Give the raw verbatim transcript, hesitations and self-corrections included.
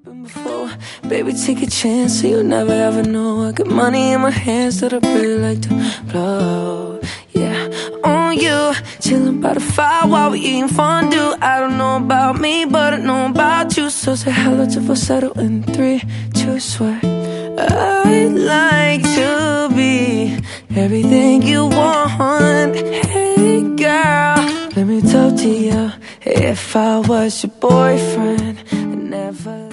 happened before. Baby, take a chance, so you never ever know. I got money in my hands that I really like to blow. Yeah, on you, chilling by the fire while we eating fondue. I don't know about me, but I know about you. So say hello to falsetto in three, two, swear. I'd like to be everything you want. Hey girl, let me talk to you. If I was your boyfriend, I'd never